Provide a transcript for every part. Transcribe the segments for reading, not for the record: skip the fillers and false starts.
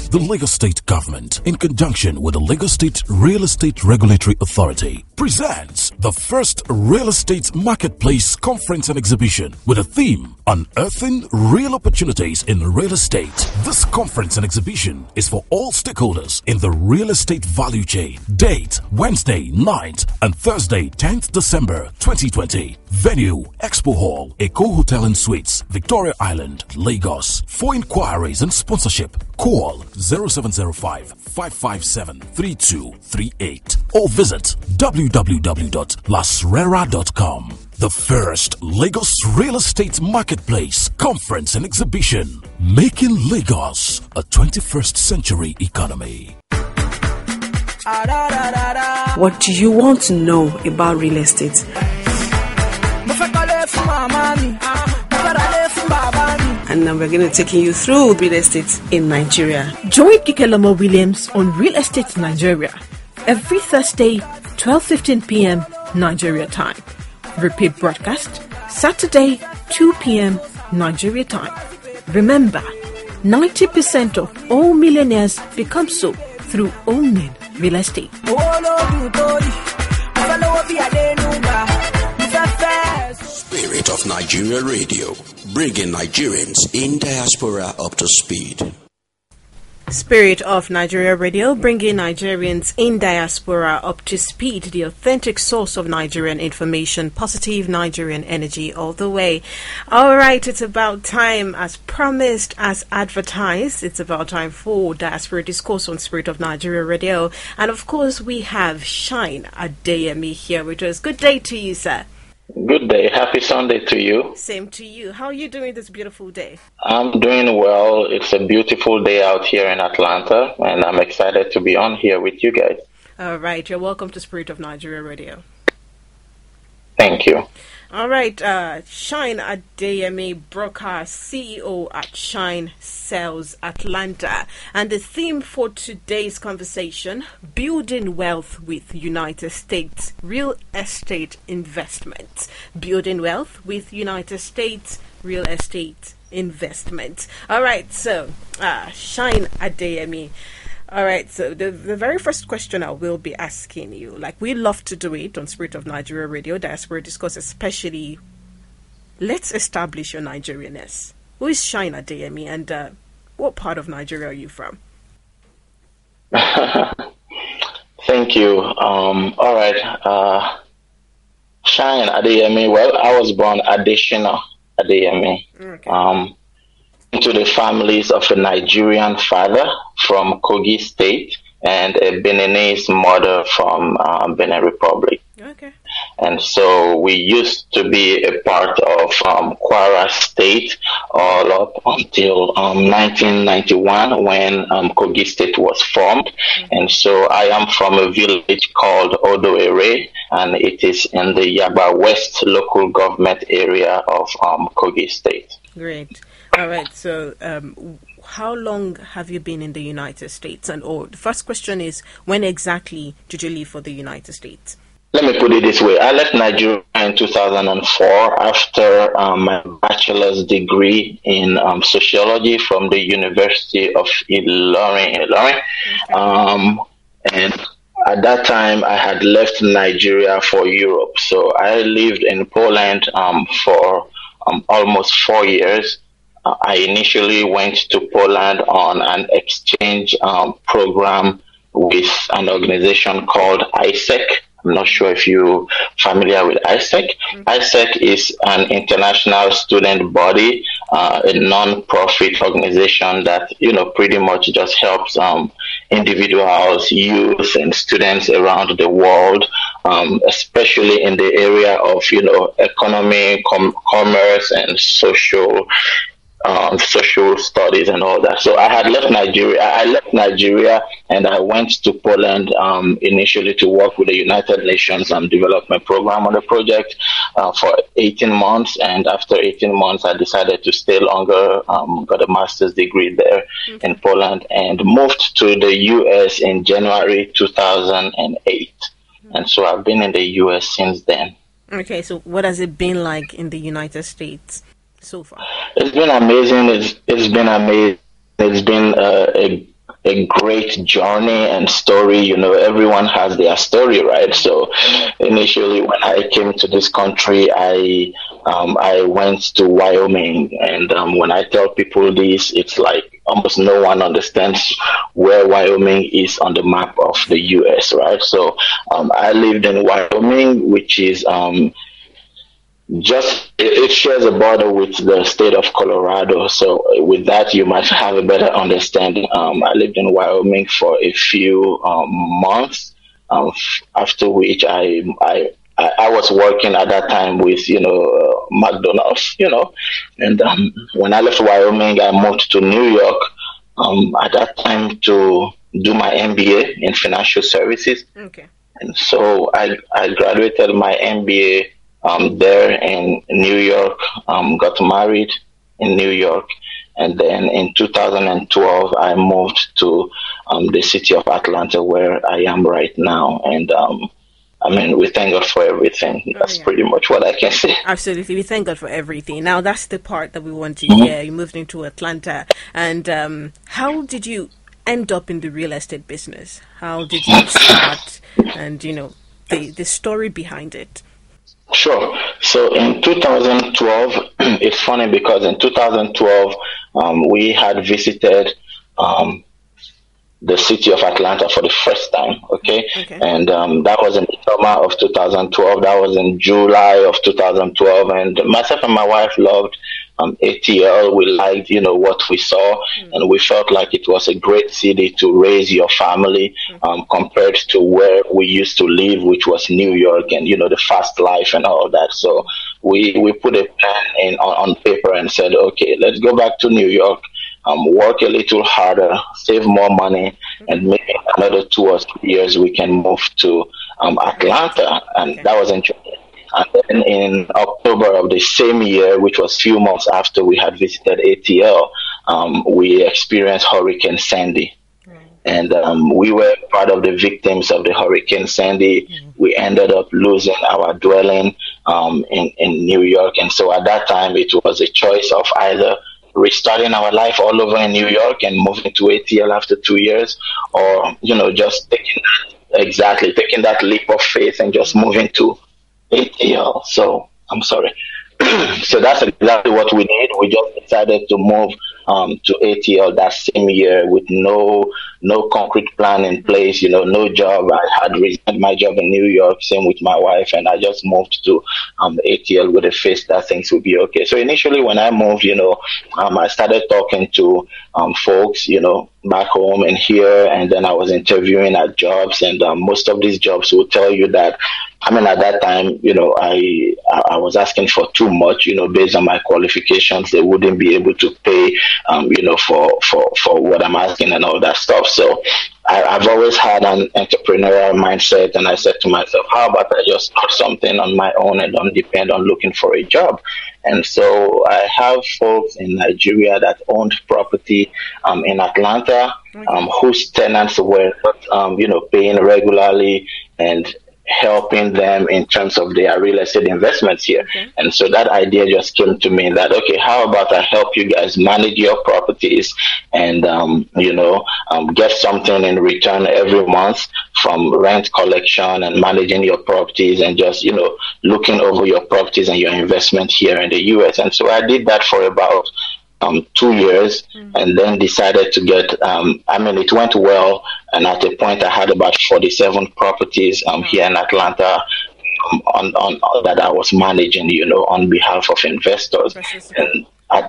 the Lagos State Government, in conjunction with the Lagos State Real Estate Regulatory Authority, presents the first Real Estate Marketplace Conference and Exhibition with a theme, Unearthing Real Opportunities in Real Estate. This conference and exhibition is for all stakeholders in the real estate value chain. Date, Wednesday 9th and Thursday 10th December 2020. Venue, Expo Hall, Eco Hotel and Suites, Victoria Island, Lagos. For inquiries and sponsorship, call 0705 557 3238 or visit www.lasrera.com. The first Lagos Real Estate Marketplace Conference and Exhibition, making Lagos a 21st century economy. What do you want to know about real estate? And now we're going to take you through real estate in Nigeria. Join Kikelama Williams on Real Estate Nigeria every Thursday, 12:15 p.m. Nigeria time. Repeat broadcast Saturday, 2 p.m. Nigeria time. Remember, 90% of all millionaires become so through owning real estate. Spirit of Nigeria Radio, bringing Nigerians in diaspora up to speed. Spirit of Nigeria Radio, bringing Nigerians in diaspora up to speed, the authentic source of Nigerian information, positive Nigerian energy all the way. All right, it's about time, as promised, as advertised, it's about time for Diaspora Discourse on Spirit of Nigeria Radio. And of course, we have Shine Adeyemi here with us. Good day to you, sir. Good day. Happy Sunday to you. Same to you. How are you doing this beautiful day? I'm doing well. It's a beautiful day out here in Atlanta, and I'm excited to be on here with you guys. All right. You're welcome to Spirit of Nigeria Radio. Thank you. All right. Shine Adeyemi, broker, CEO at Shine Sales Atlanta. And the theme for today's conversation, building wealth with United States real estate investments. Building wealth with United States real estate investments. All right. So, Shine Adeyemi. All right, so the very first question I will be asking you, like we love to do it on Spirit of Nigeria Radio, Diaspora Discourse especially, let's establish your Nigerianness. Who is Shine Adeyemi, and what part of Nigeria are you from? Thank you. All right. Shine Adeyemi, well, I was born Adeshina Adeyemi. Okay. Into the families of a Nigerian father from Kogi State and a Beninese mother from Benin Republic. Okay. And so we used to be a part of Kwara State all up until 1991 when Kogi State was formed. Mm-hmm. And so I am from a village called Odoere, and it is in the Yaba West local government area of Kogi State. Great. All right. So, how long have you been in the United States? And the first question is, when exactly did you leave for the United States? Let me put it this way. I left Nigeria in 2004 after my bachelor's degree in sociology from the University of Ilorin. Okay. And at that time, I had left Nigeria for Europe. So I lived in Poland for almost 4 years. I initially went to Poland on an exchange program with an organization called ISEC. I'm not sure if you're familiar with ISEC. Mm-hmm. ISEC is an international student body, a non-profit organization that, pretty much just helps individuals, youth, and students around the world, especially in the area of, economy, commerce, and social studies and all that. So I had left Nigeria. I left Nigeria and I went to Poland initially to work with the United Nations Development Program on the project for 18 months. And after 18 months, I decided to stay longer, got a master's degree there in Poland, and moved to the U.S. in January 2008. And so I've been in the U.S. since then. Okay, so what has it been like in the United States so far? It's been amazing. It's been amazing. It's been a great journey and story. Everyone has their story, right? So initially, when I came to this country, I went to Wyoming, and when I tell people this, it's like almost no one understands where Wyoming is on the map of the U.S., right? So I lived in Wyoming, which is it shares a border with the state of Colorado. So with that, you might have a better understanding. I lived in Wyoming for a few months, after which I was working at that time with McDonald's, and when I left Wyoming, I moved to New York at that time to do my MBA in financial services. Okay. And so I graduated my MBA there in New York, got married in New York, and then in 2012 I moved to the city of Atlanta, where I am right now. And we thank God for everything. That's pretty much what I can say. Absolutely. We thank God for everything. Now, that's the part that we want to hear. You moved into Atlanta. And how did you end up in the real estate business? How did you start? And, the story behind it. Sure. So in 2012, it's funny because in 2012, we had visited the city of Atlanta for the first time, okay? And that was in the summer of 2012. That was in July of 2012. And myself and my wife loved ATL. We liked, what we saw, and we felt like it was a great city to raise your family compared to where we used to live, which was New York, and, the fast life and all that. So we put a pen on paper and said, okay, let's go back to New York. Work a little harder, save more money, and maybe another 2 or 3 years we can move to Atlanta. And that was in July. And then in October of the same year, which was a few months after we had visited ATL, we experienced Hurricane Sandy. And we were part of the victims of the Hurricane Sandy. We ended up losing our dwelling in New York. And so at that time, it was a choice of either restarting our life all over in New York and moving to ATL after 2 years, or, just taking that leap of faith and just moving to ATL. So I'm sorry. So that's exactly what we did. We just decided to move to ATL that same year with no concrete plan in place, no job. I had resigned my job in New York, same with my wife, and I just moved to ATL with a faith that things would be okay. So initially when I moved, I started talking to folks, back home and here, and then I was interviewing at jobs, and most of these jobs will tell you that, at that time, I was asking for too much, based on my qualifications. They wouldn't be able to pay, for what I'm asking and all that stuff. So I've always had an entrepreneurial mindset, and I said to myself, how about I just start something on my own and don't depend on looking for a job? And so I have folks in Nigeria that owned property in Atlanta, whose tenants were paying regularly and helping them in terms of their real estate investments here. And so that idea just came to me that, okay, how about I help you guys manage your properties and, get something in return every month from rent collection and managing your properties and just, looking over your properties and your investment here in the U.S. And so I did that for about 2 years, and then decided to get, it went well. And at a point I had about 47 properties here in Atlanta on that I was managing, on behalf of investors. And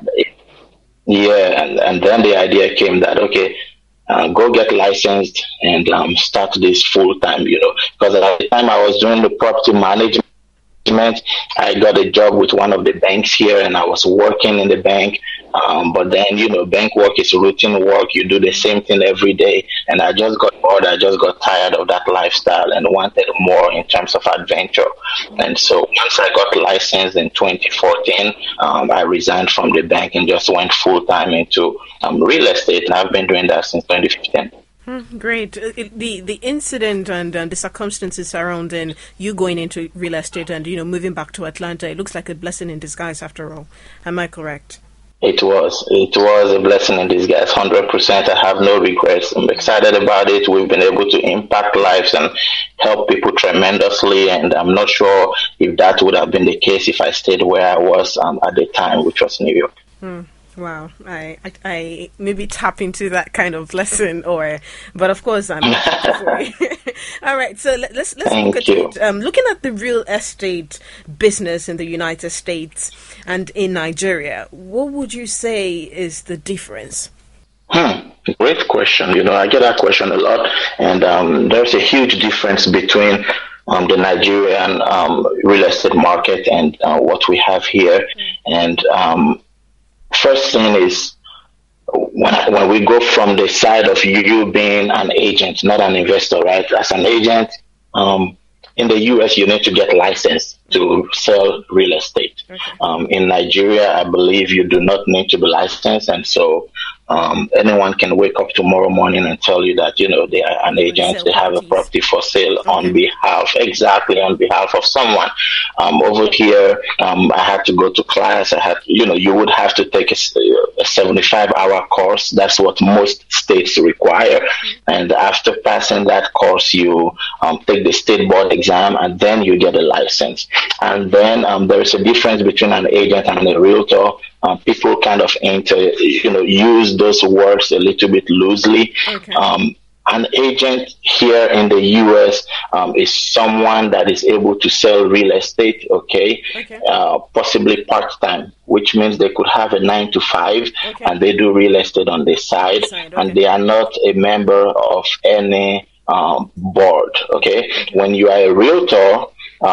and then the idea came that, okay, go get licensed and start this full time, because at the time I was doing the property management, I got a job with one of the banks here, and I was working in the bank. But then, bank work is routine work. You do the same thing every day. And I just got bored. I just got tired of that lifestyle and wanted more in terms of adventure. And so once I got licensed in 2014, I resigned from the bank and just went full time into real estate. And I've been doing that since 2015. Great. The incident and the circumstances surrounding you going into real estate and, moving back to Atlanta, it looks like a blessing in disguise after all. Am I correct? It was a blessing in disguise, 100%. I have no regrets. I'm excited about it. We've been able to impact lives and help people tremendously. And I'm not sure if that would have been the case if I stayed where I was at the time, which was New York. Wow, I maybe tap into that kind of lesson, but of course I'm happy for you. All right, so let's look at it. Looking at the real estate business in the United States and in Nigeria, what would you say is the difference? Great question. I get that question a lot, and there's a huge difference between the Nigerian real estate market and what we have here, and first thing is when we go from the side of you being an agent, not an investor, right? As an agent, in the US, you need to get licensed to sell real estate. Okay. In Nigeria, I believe you do not need to be licensed, and so anyone can wake up tomorrow morning and tell you that they are an agent, they have a property for sale on behalf of someone. Over here, I had to go to class. You would have to take a 75-hour course. That's what most states require. And after passing that course, you take the state board exam, and then you get a license. And then there is a difference between an agent and a realtor. People kind of use those words a little bit loosely. Okay. An agent here in the U.S. Is someone that is able to sell real estate, possibly part-time, which means they could have a 9 to 5, and they do real estate on the side, and they are not a member of any board. When you are a realtor,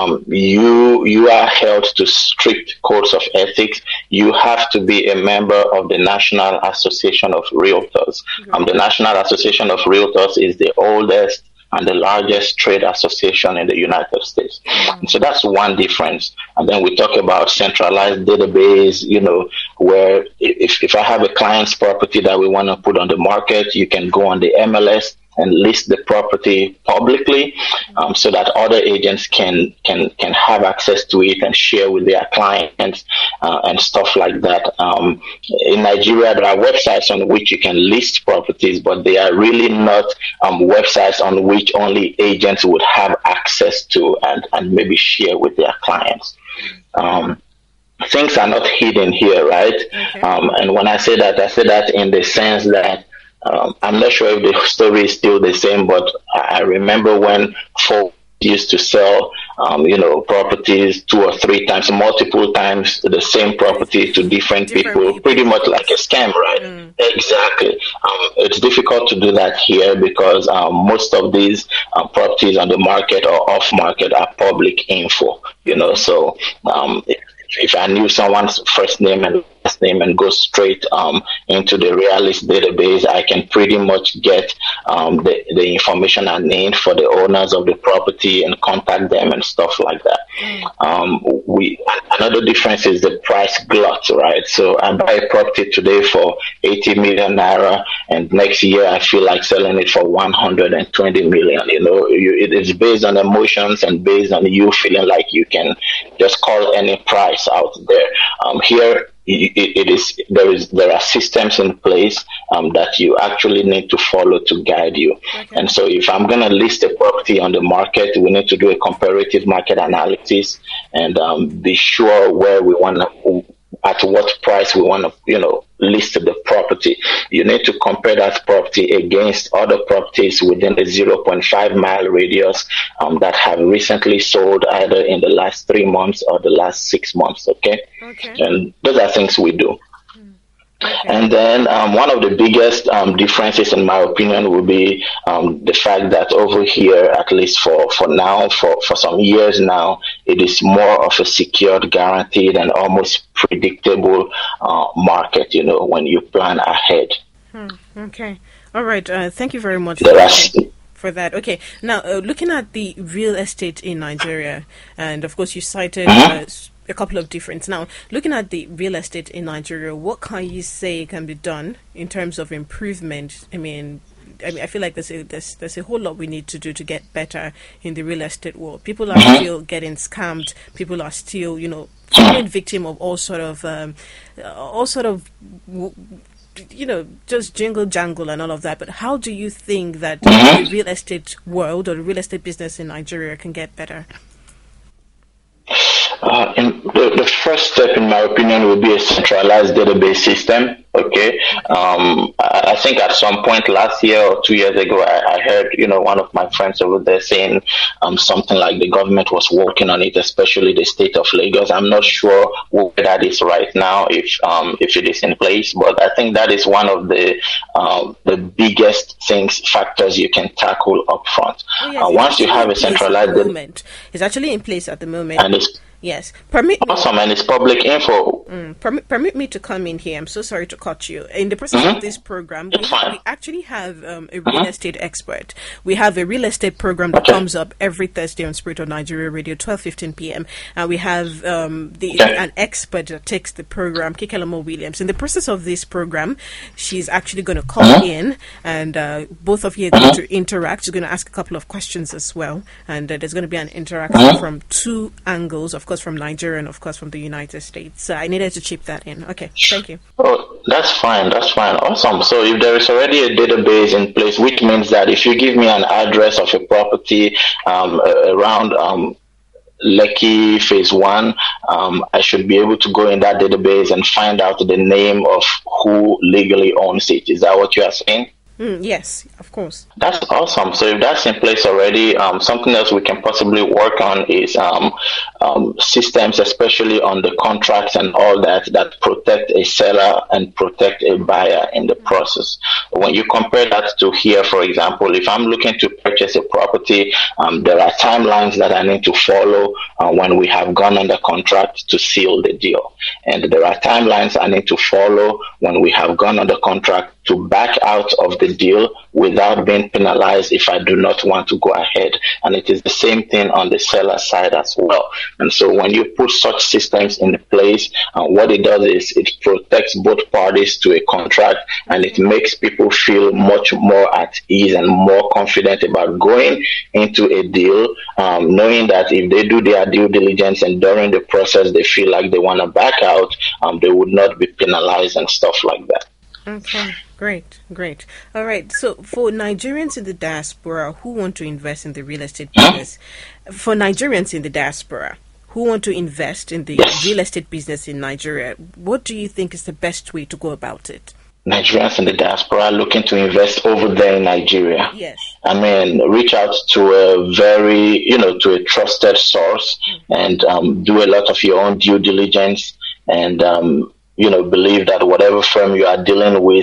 you are held to strict codes of ethics. You have to be a member of the National Association of Realtors. The National Association of Realtors is the oldest and the largest trade association in the United States. And so that's one difference. And then we talk about centralized database, where if I have a client's property that we want to put on the market, you can go on the MLS and list the property publicly, so that other agents can have access to it and share with their clients and stuff like that. In Nigeria, there are websites on which you can list properties, but they are really not websites on which only agents would have access to and maybe share with their clients. Things are not hidden here, right? Okay. And when I say that in the sense that I'm not sure if the story is still the same, but I remember when folks used to sell, properties 2 or 3 times, multiple times the same property to different people, pretty much like a scam, right? Exactly. It's difficult to do that here because most of these properties on the market or off market are public info, so if I knew someone's first name and last name and go straight into the Realist database, I can pretty much get the information I need for the owners of the property and contact them and stuff like that. Another difference is the price glut, right? So I buy a property today for 80 million naira, and next year I feel like selling it for 120 million. It is based on emotions and based on you feeling like you can just call any price out there. Here, there are systems in place that you actually need to follow to guide you. Okay. And so if I'm going to list a property on the market, we need to do a comparative market analysis and be sure where we want to, at what price we want to, list the property. You need to compare that property against other properties within the 0.5 mile radius that have recently sold either in the last 3 months or the last 6 months. Okay. And those are things we do. Okay. And then one of the biggest differences, in my opinion, will be the fact that over here, at least for now, for some years now, it is more of a secured, guaranteed, and almost predictable market, when you plan ahead. Okay. All right. Thank you very much for that. Okay. Now, looking at the real estate in Nigeria, and of course you cited a couple of different. Now, looking at the real estate in Nigeria, what can you say can be done in terms of improvement? I mean, I feel like there's a whole lot we need to do to get better in the real estate world. People are still getting scammed. People are still, fallen victim of all sort of just jingle jangle and all of that. But how do you think that the real estate world or the real estate business in Nigeria can get better? The first step, in my opinion, would be a centralized database system. Okay. I think at some point last year or 2 years ago, I heard, one of my friends over there saying something like the government was working on it, especially the state of Lagos. I'm not sure where that is right now, if it is in place, but I think that is one of the biggest factors you can tackle up front. Oh, yes, once you have a centralized database, it's actually in place at the moment. And it's yes. Awesome, and it's public info. Permit me to come in here. I'm so sorry to cut you. In the process of this program, we actually have a real estate expert. We have a real estate program that comes up every Thursday on Spirit of Nigeria Radio, 12:15 p.m. And we have an expert that takes the program, Kikelamo Williams. In the process of this program, she's actually going to call in, and both of you are going to interact. She's going to ask a couple of questions as well, and there's going to be an interaction from two angles, of course, from Nigeria and, of course, from the United States. So I needed to chip that in. Okay, thank you. Oh, that's fine. Awesome. So if there is already a database in place, which means that if you give me an address of a property around Lekki Phase 1, I should be able to go in that database and find out the name of who legally owns it. Is that what you are saying? Yes, of course. That's awesome. So if that's in place already, something else we can possibly work on is systems, especially on the contracts and all that protect a seller and protect a buyer in the process. When you compare that to here, for example, if I'm looking to purchase a property, there are timelines that I need to follow when we have gone under contract to seal the deal. And there are timelines I need to follow when we have gone under contract to back out of the deal without being penalized if I do not want to go ahead. And it is the same thing on the seller side as well. And so when you put such systems in place, what it does is it protects both parties to a contract, and it makes people feel much more at ease and more confident about going into a deal, knowing that if they do their due diligence and during the process they feel like they want to back out, they would not be penalized and stuff like that. Okay, great. All right. So for Nigerians in the diaspora who want to invest in the real estate business, real estate business in Nigeria, what do you think is the best way to go about it? Nigerians in the diaspora looking to invest over there in Nigeria. Yes. I mean, reach out to to a trusted source and do a lot of your own due diligence and, believe that whatever firm you are dealing with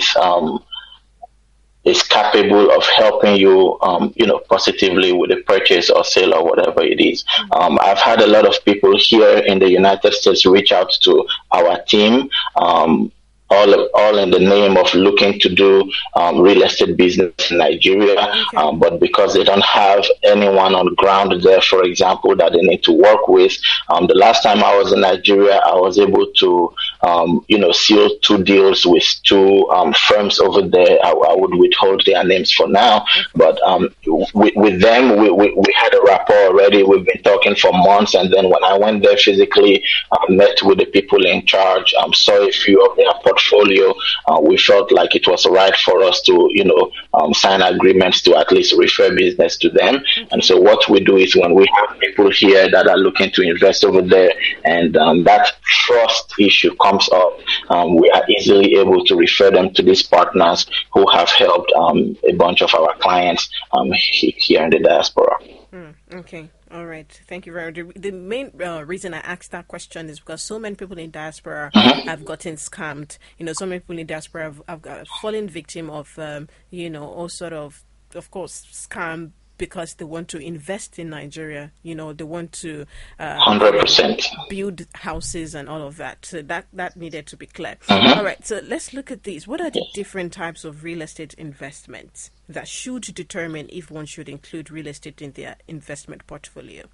is capable of helping you, positively with the purchase or sale or whatever it is. I've had a lot of people here in the United States reach out to our team, all in the name of looking to do real estate business in Nigeria, but because they don't have anyone on ground there, for example, that they need to work with. The last time I was in Nigeria, I was able to, seal 2 deals with 2 firms over there. I would withhold their names for now, but with them, we had a rapport already. We've been talking for months, and then when I went there physically, met with the people in charge, saw a few of their portfolio, we felt like it was right for us to, sign agreements to at least refer business to them. And so what we do is when we have people here that are looking to invest over there and that trust issue comes up, we are easily able to refer them to these partners who have helped a bunch of our clients here in the diaspora. Okay. All right. Thank you very much. The main reason I asked that question is because so many people in diaspora have gotten scammed. So many people in diaspora have fallen victim of, all sort of course, scam because they want to invest in Nigeria. They want to 100% build houses and all of that. So that needed to be clear. All right. So let's look at these. What are the different types of real estate investments that should determine if one should include real estate in their investment portfolio?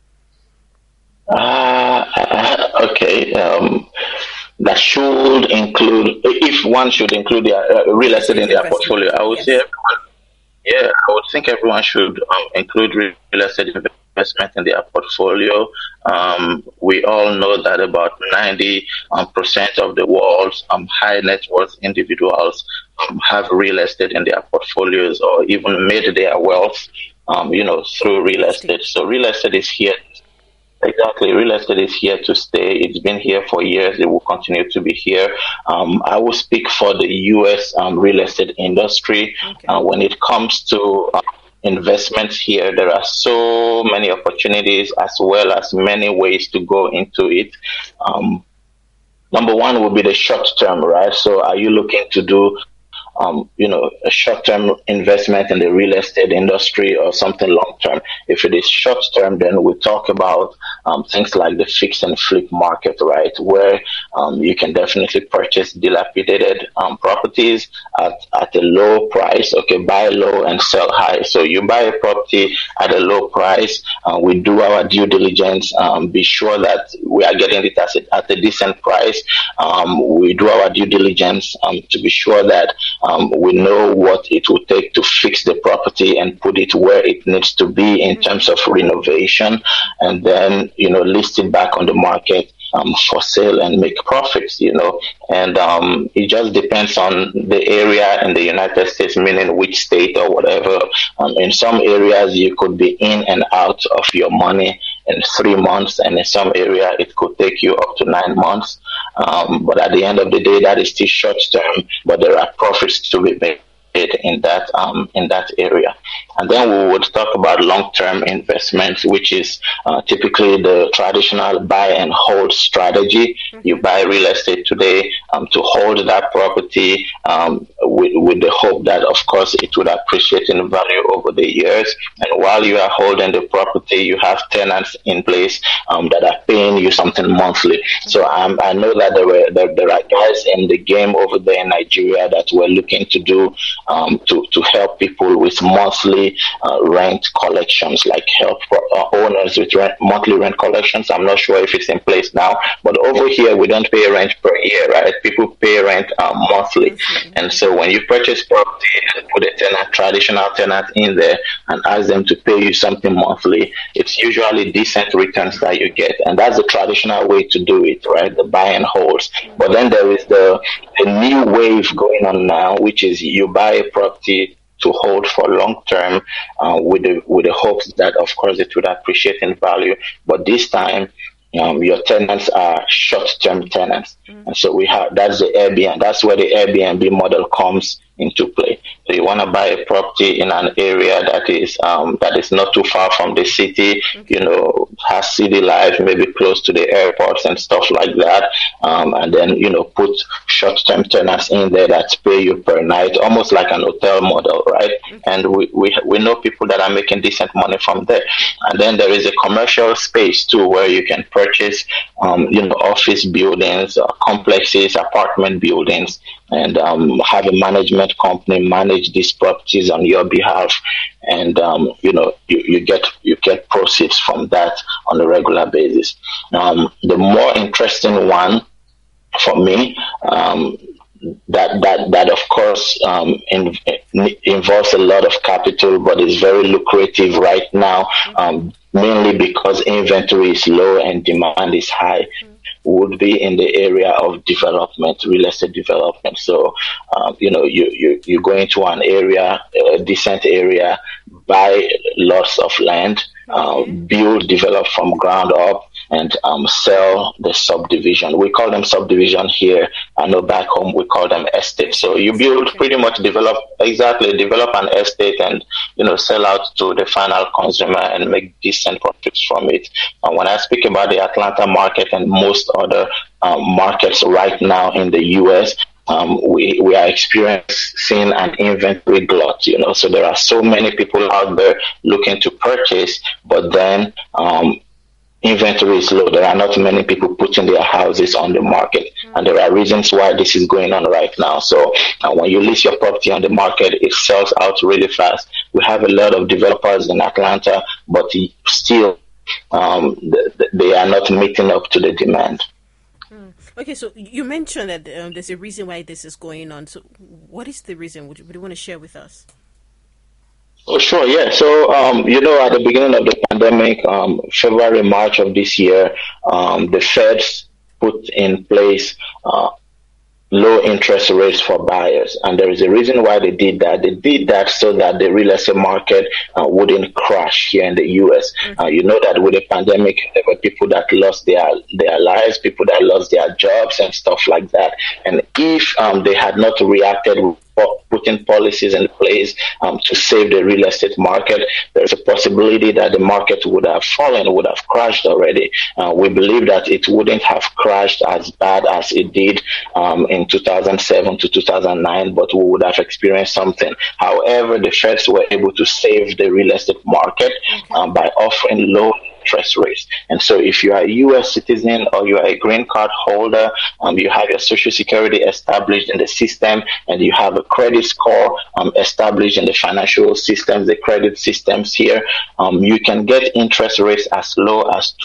Okay. That should include, if one should include their real estate in their portfolio, I would say everyone. Yeah, I would think everyone should include real estate investment investment in their portfolio. We all know that about 90% of the world's high net worth individuals have real estate in their portfolios or even made their wealth, through real estate. So real estate is here. Exactly. Real estate is here to stay. It's been here for years. It will continue to be here. I will speak for the U.S. Real estate industry. Okay. When it comes to investments here, there are so many opportunities as well as many ways to go into it. Number one would be the short term, right? So are you looking to do a short-term investment in the real estate industry or something long-term? If it is short-term, then we talk about things like the fix and flip market, right? Where you can definitely purchase dilapidated properties at a low price. Okay, buy low and sell high. So you buy a property at a low price. We do our due diligence, be sure that we are getting it at a decent price. We do our due diligence to be sure that we know what it will take to fix the property and put it where it needs to be in terms of renovation, and then, list it back on the market for sale and make profits, and it just depends on the area in the United States, meaning which state or whatever. In some areas, you could be in and out of your money in 3 months, and in some area it could take you up to 9 months. But at the end of the day, that is still short term, but there are profits to be made in that area. And then we would talk about long-term investments, which is typically the traditional buy and hold strategy. You buy real estate today to hold that property with the hope that, of course, it would appreciate in value over the years. And while you are holding the property, you have tenants in place that are paying you something monthly. So I know that there are guys in the game over there in Nigeria that were looking to do to help people with monthly rent collections, like help owners with monthly rent collections. I'm not sure if it's in place now, but over here we don't pay rent per year, right? People pay rent monthly. And so when you purchase property and put a traditional tenant in there and ask them to pay you something monthly, it's usually decent returns that you get. And that's the traditional way to do it, right? The buy and holds. But then there is the new wave going on now, which is you buy a property to hold for long term with the hopes that, of course, it would appreciate in value. But this time, your tenants are short-term tenants, and so that's the Airbnb. That's where the Airbnb model comes into play. So you want to buy a property in an area that is not too far from the city, has city life, maybe close to the airports and stuff like that, and then put short-term tenants in there that pay you per night, almost like an hotel model, right? And we know people that are making decent money from there. And then there is a commercial space too, where you can purchase office buildings, complexes, apartment buildings, and have a management company manage these properties on your behalf, and you get proceeds from that on a regular basis. The more interesting one for me, that of course involves a lot of capital, but is very lucrative right now, mainly because inventory is low and demand is high, would be in the area of development, real estate development. So, you go into an area, a decent area, buy lots of land, develop from ground up, and sell the subdivision. We call them subdivision here. I know back home we call them estate. So you pretty much develop an estate and sell out to the final consumer and make decent profits from it. And when I speak about the Atlanta market and most other markets right now in the US, we are experiencing an inventory glut, so there are so many people out there looking to purchase, but then inventory is low. There are not many people putting their houses on the market, and there are reasons why this is going on right now. So when you list your property on the market, it sells out really fast. We have a lot of developers in Atlanta, but still they are not meeting up to the demand. Okay, so you mentioned that there's a reason why this is going on. So what is the reason? Would you want to share with us? Oh, sure, yeah. So, at the beginning of the pandemic, February, March of this year, the Feds put in place low interest rates for buyers. And there is a reason why they did that. They did that so that the real estate market wouldn't crash here in the US. You know that with the pandemic, there were people that lost their lives, people that lost their jobs and stuff like that. And if they had not reacted putting policies in place to save the real estate market, there's a possibility that the market would have fallen, would have crashed already. We believe that it wouldn't have crashed as bad as it did in 2007 to 2009, but we would have experienced something. However, the Feds were able to save the real estate market by offering low interest rates. And so if you are a U.S. citizen or you are a green card holder, you have your social security established in the system, and you have a credit score established in the financial systems, the credit systems here, you can get interest rates as low as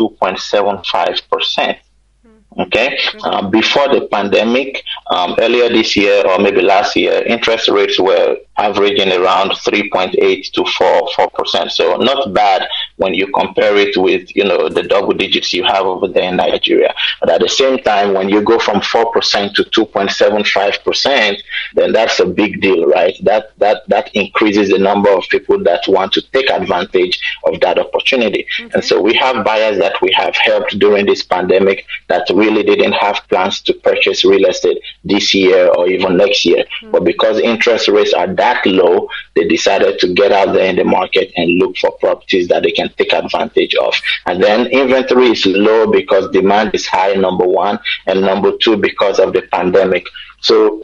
2.75%. Okay. Before the pandemic, earlier this year or maybe last year, interest rates were averaging around 3.8 to 4%. So not bad when you compare it with, the double digits you have over there in Nigeria. But at the same time, when you go from 4% to 2.75%, then that's a big deal, right? That increases the number of people that want to take advantage of that opportunity. Okay. And so we have buyers that we have helped during this pandemic that really didn't have plans to purchase real estate this year or even next year. But because interest rates are that low, they decided to get out there in the market and look for properties that they can take advantage of. And then inventory is low because demand is high, number one, and number two, because of the pandemic. So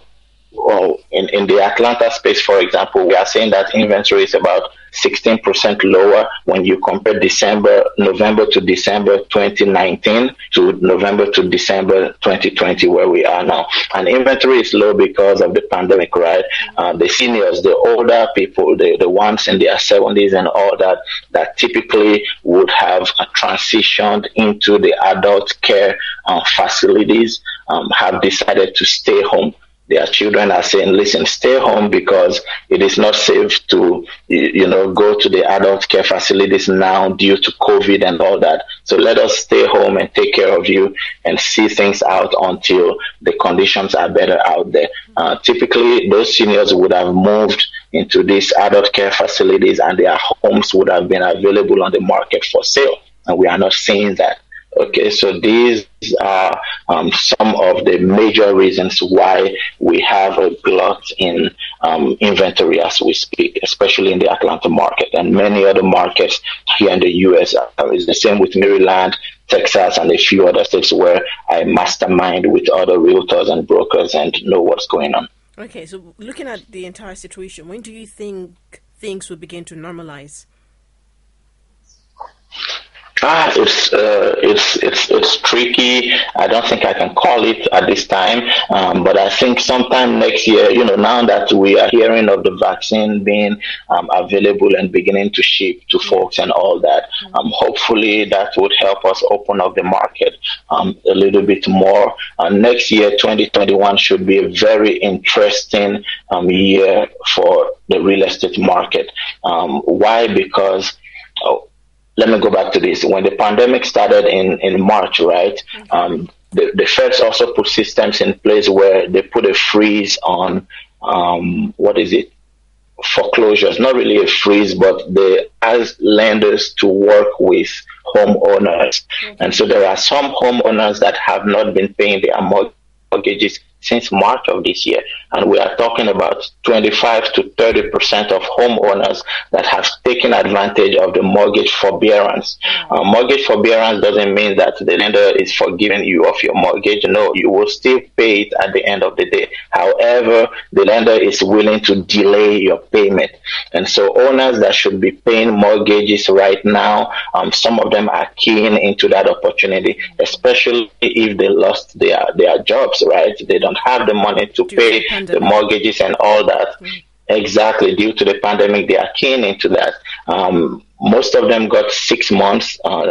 in the Atlanta space, for example, we are saying that inventory is about 16% lower when you compare November to December 2019 to November to December 2020, where we are now. And inventory is low because of the pandemic, right? The seniors, the older people, the ones in their 70s and all that typically would have transitioned into the adult care facilities, have decided to stay home. Their children are saying, listen, stay home because it is not safe to, go to the adult care facilities now due to COVID and all that. So let us stay home and take care of you and see things out until the conditions are better out there. Typically, those seniors would have moved into these adult care facilities and their homes would have been available on the market for sale. And we are not seeing that. Okay, so these are some of the major reasons why we have a glut in inventory as we speak, especially in the Atlanta market and many other markets here in the U.S. It's the same with Maryland, Texas, and a few other states where I mastermind with other realtors and brokers and know what's going on. Okay, so looking at the entire situation, when do you think things will begin to normalize? It's tricky. I don't think I can call it at this time, but I think sometime next year, now that we are hearing of the vaccine being available and beginning to ship to folks and all that, hopefully that would help us open up the market a little bit more. Next year, 2021, should be a very interesting year for the real estate market. Why? Because let me go back to this. When the pandemic started in March, right, the Feds also put systems in place where they put a freeze on, foreclosures. Not really a freeze, but they asked lenders to work with homeowners. And so there are some homeowners that have not been paying their mortgages since March of this year. And we are talking about 25 to 30% of homeowners that have taken advantage of the mortgage forbearance. Mortgage forbearance doesn't mean that the lender is forgiving you of your mortgage. No, you will still pay it at the end of the day. However, the lender is willing to delay your payment. And so owners that should be paying mortgages right now, some of them are keying into that opportunity, especially if they lost their jobs, right? They don't have the money to pay the mortgages and all that. Exactly. Due to the pandemic, they are keen into that. Most of them got 6 months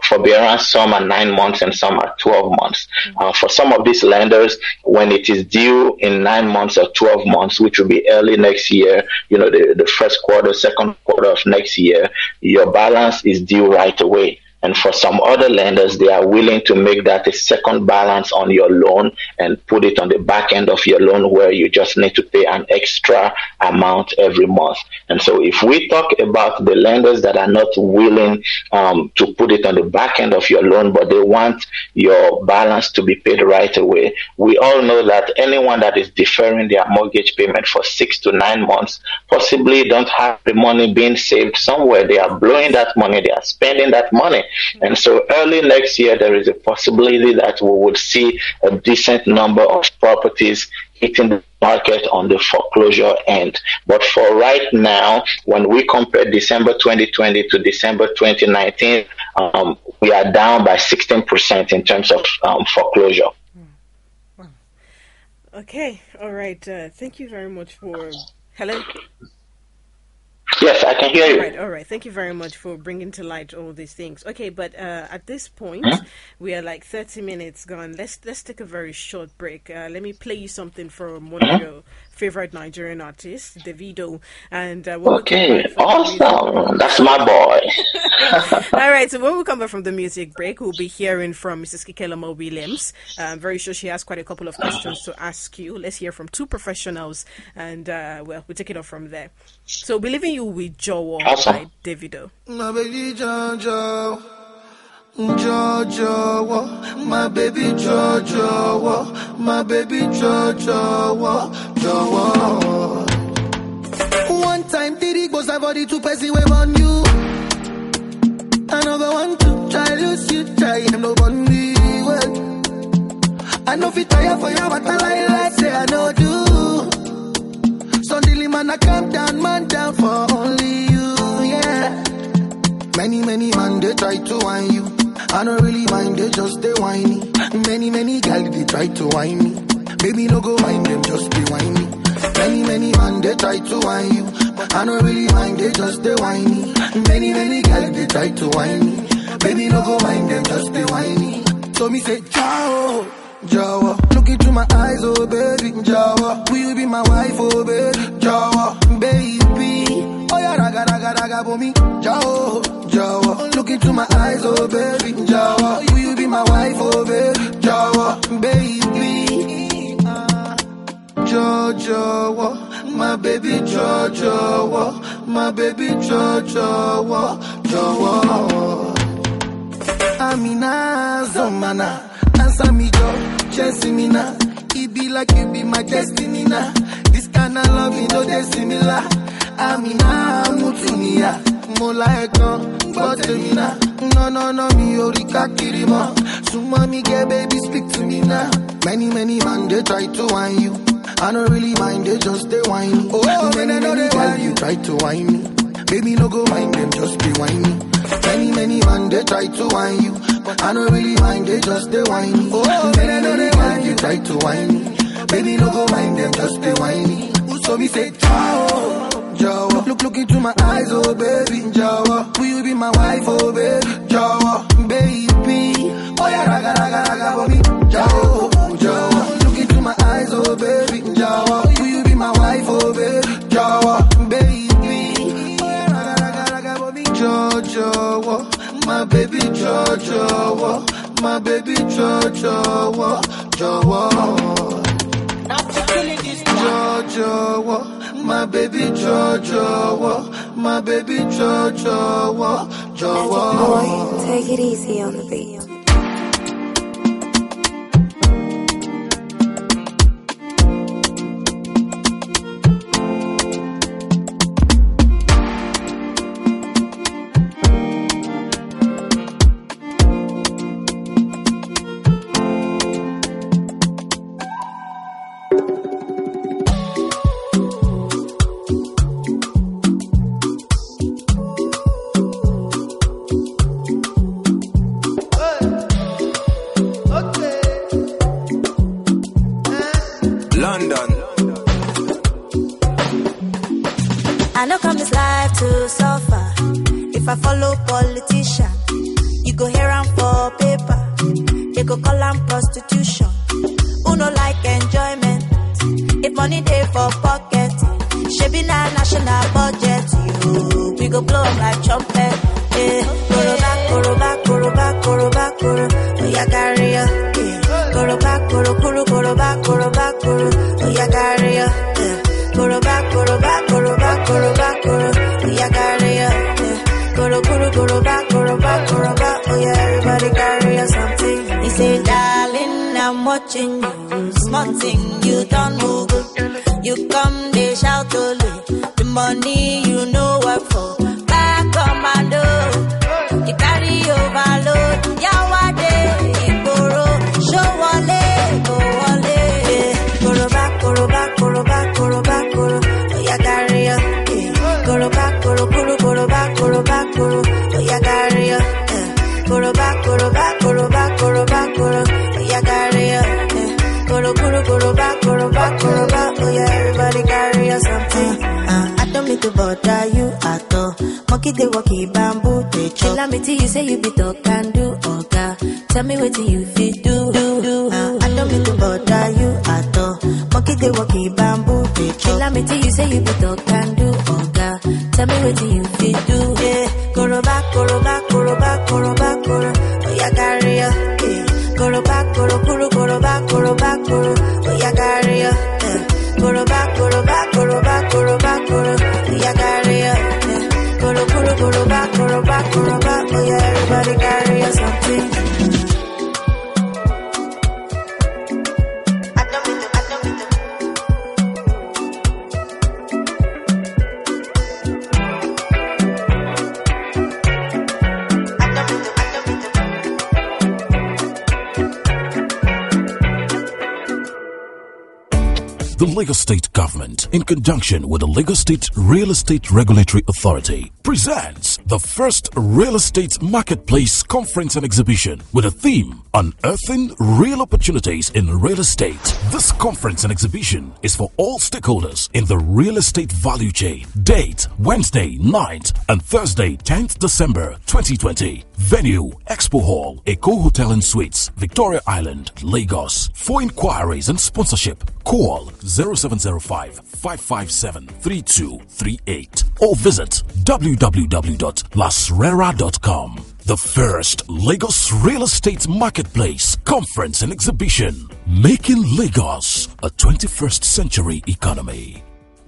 forbearance, some are 9 months and some are 12 months. For some of these lenders, when it is due in 9 months or 12 months, which will be early next year, the first quarter, second quarter of next year, your balance is due right away. And for some other lenders, they are willing to make that a second balance on your loan and put it on the back end of your loan where you just need to pay an extra amount every month. And so if we talk about the lenders that are not willing to put it on the back end of your loan, but they want your balance to be paid right away, we all know that anyone that is deferring their mortgage payment for 6 to 9 months possibly don't have the money being saved somewhere. They are blowing that money. They are spending that money. And so early next year, there is a possibility that we would see a decent number of properties hitting the market on the foreclosure end. But for right now, when we compare December 2020 to December 2019, we are down by 16% in terms of foreclosure. Wow. Okay. All right. Thank you very much for... Hello? Yes, I can hear you. All right. Thank you very much for bringing to light all these things. Okay, but at this point, we are like 30 minutes gone. Let's take a very short break. Let me play you something from one of your favorite Nigerian artists, Davido. And okay, awesome. That's my boy. All right, so when we come back from the music break, we'll be hearing from Mrs. Kikelama Williams. I'm very sure she has quite a couple of questions to ask you. Let's hear from two professionals, and we'll take it off from there. So, Believing You with Jowo by Davido. My baby Jojo, Jojo, my baby Jojo, my baby Jojo, Jojo. One time, Diddy goes I body to pass away on you. Another one to try lose you, try him no bunny. I know if you tire for you, but I like say I know do. Suddenly, man, I come down, man, down for only you, yeah. Many man, they try to whine you. I don't really mind, they just they whiny. Many girls, they try to whine me. Baby, no go mind them, just be whiny. Many man, they try to whine you. I don't really mind, they just they whiny. Many girls, they try to whine me. Baby, no go mind them, just be whiny. So me say, ciao. Jawa, look into my eyes, oh baby, Jawa, will you be my wife, oh baby, Jawa, baby, oh yeah, raga, for me, Jawa, look into my eyes, oh baby, Jawa, will you be my wife, oh baby, Jawa, baby, Jawa, my baby, Jawa, my baby, Jawa, Amina, Zomana. Answer me, girl, chasing me now. It be like you be my destiny now. This kind of love, you know, they're similar. Amina, Mutunia, more like but me now. No, me, Orika Kirima. So, mommy, get baby, speak to me now. Many man, they try to whine you. I don't really mind, they just they whine me. Oh, many girls, you try to whine me. Baby, no go mind them, just be whine me. Many man, they try to whine you. I don't really mind, they just they whiny. Oh, many girls, you try to whine me. Baby, no go mind them, just they whiny. So me say, ciao, Jawa. Look into my eyes, oh baby, Jawa. Will you be my wife, oh baby, Jawa, baby. Oh yeah, raga, for me, Jawa. Look into my eyes, oh baby, Jawa. Will you be my wife, oh baby, Jawa, baby. Oh yeah, raga, for me, Jawa. My baby Jojo, my baby Jojo, Jojo, my baby Jojo, my baby Jojo, Boy, take it easy on the beat. go hear am for paper. They go call am prostitution. Who no like enjoyment? If money dey for pocket, shebi na national budget. You, we go blow 'em like trumpet. Koroba, koroba, koroba, koroba, koro. Oya carry ya. Koroba, koro, koro, koroba, koroba, koro. Oya carry ya. Koroba, koroba, koroba, koroba, koro. Oya carry ya. Koro, koro, koroba, koroba, koroba. Oya everybody carry ya something. He say, darling, I'm watching you. Small thing, you don't move. You come, they shout only. The money you know what for. Back commando. You carry overload. Yawade, Igboro. Show wale, go wale. Koroba, koroba, koroba, koroba, koro. Oya carry ya. Koroba, koro, koro, koroba, koroba, koro. Oya carry ya. Koroba, koroba, koroba, koroba, koro. Oya carry ya. Koro, koro, koroba, koroba, koroba. Oya everybody carry ya something. I don't mean to bother you at all. Monkey they walkie bamboo they chop. Tell me till you say you be talk and do oga. Tell me what you fit do. I don't mean to bother you at all. Monkey they walkie bamboo they chop. Tell me till you say you be talk and do oga. Tell me what you fit do. Koroba, koroba, koroba, koroba, koro. Oya carry ya. Koroba, koro, koro, koroba, koroba, koro. Oya carry ya. Koroba, koroba, koroba, koroba, koro. Oya carry ya. Koro, koro, koroba, koroba, koroba. Oya everybody carry ya something. The Lagos State Government, in conjunction with the Lagos State Real Estate Regulatory Authority, presents the first Real Estate Marketplace Conference and Exhibition with a theme, Unearthing Real Opportunities in Real Estate. This conference and exhibition is for all stakeholders in the real estate value chain. Date, Wednesday 9th and Thursday 10th December 2020. Venue, Expo Hall, Eco Hotel and Suites, Victoria Island, Lagos. For inquiries and sponsorship, call 0705 557 3238 or visit www.lasrera.com. The first Lagos Real Estate Marketplace Conference and Exhibition, making Lagos a 21st century economy.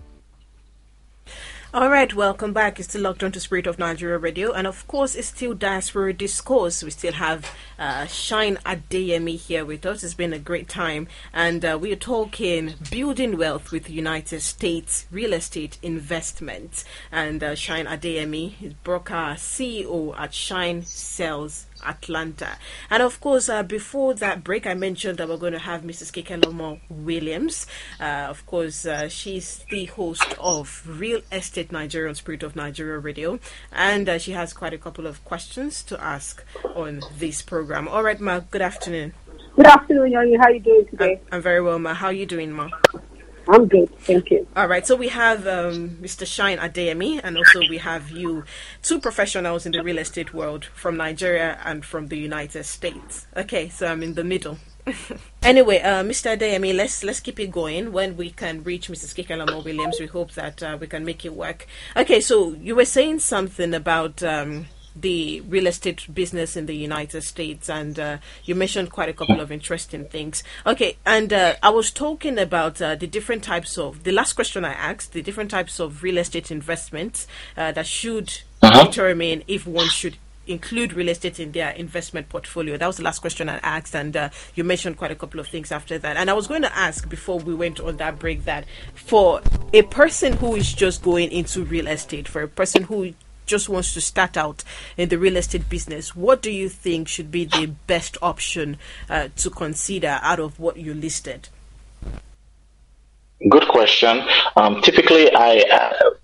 All right, welcome back. It's still locked onto Spirit of Nigeria Radio, and of course, it's still Diaspora Discourse. We still have Shine Adeyemi here with us. It's been a great time, and we are talking building wealth with United States real estate investment. And Shine Adeyemi is broker CEO at Shine Sales Atlanta. And of course, before that break, I mentioned that we're going to have Mrs. Kekelomo Williams. Of course, she's the host of Real Estate Nigeria on Spirit of Nigeria Radio, and she has quite a couple of questions to ask on this program. All right, Ma, good afternoon. Good afternoon, Yoni. How are you doing today? I'm very well, Ma. How are you doing, Ma? I'm good, thank you. All right, so we have Mr. Shine Adeyemi, and also we have you, two professionals in the real estate world from Nigeria and from the United States. Okay, so I'm in the middle. Anyway, Mr. Adeyemi, let's keep it going. When we can reach Mrs. Kekelomo Williams, we hope that we can make it work. Okay, so you were saying something about the real estate business in the United States, and you mentioned quite a couple of interesting things. Okay, and I was talking about the different types of, the last question I asked, the different types of real estate investments that should determine if one should include real estate in their investment portfolio. That was the last question I asked, and you mentioned quite a couple of things after that. And I was going to ask before we went on that break that for a person who is just going into real estate, for a person who just wants to start out in the real estate business, what do you think should be the best option to consider out of what you listed? Good question. Typically,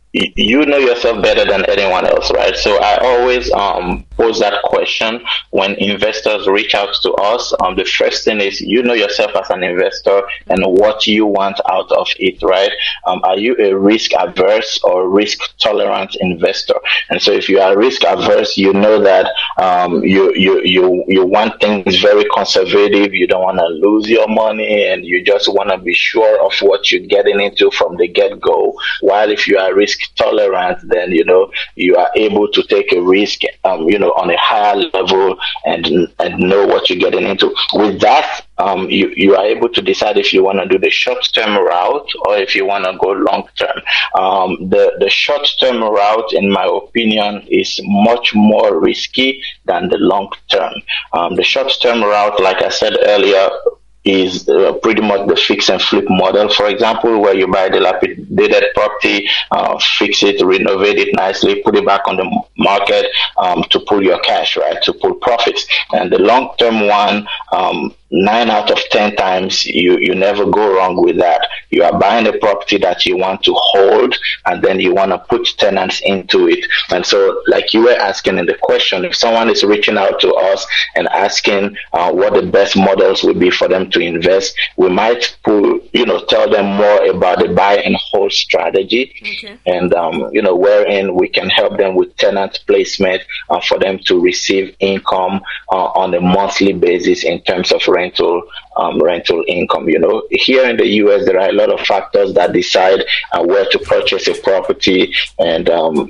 you know yourself better than anyone else, right? So I always pose that question when investors reach out to us. The first thing is, you know yourself as an investor and what you want out of it, right? Are you a risk averse or risk tolerant investor? And so if you are risk averse, you know that you want things very conservative. You don't want to lose your money, and you just want to be sure of what you're getting into from the get-go. While if you are risk tolerant, then you are able to take a risk on a higher level and know what you're getting into. With that, you are able to decide if you want to do the short-term route or if you want to go long-term. The short-term route, in my opinion, is much more risky than the long-term. The short-term route, like I said earlier, is pretty much the fix and flip model, for example, where you buy a dilapidated property, fix it, renovate it nicely, put it back on the market to pull your cash, right, to pull profits. And the long-term one, 9 out of 10 times, you never go wrong with that. You are buying a property that you want to hold, and then you want to put tenants into it. And so, like you were asking in the question, if someone is reaching out to us and asking what the best models would be for them to invest, we might tell them more about the buy and hold strategy, and wherein we can help them with tenant placement for them to receive income on a monthly basis in terms of rental income. Here in the US, there are a lot of factors that decide where to purchase a property, and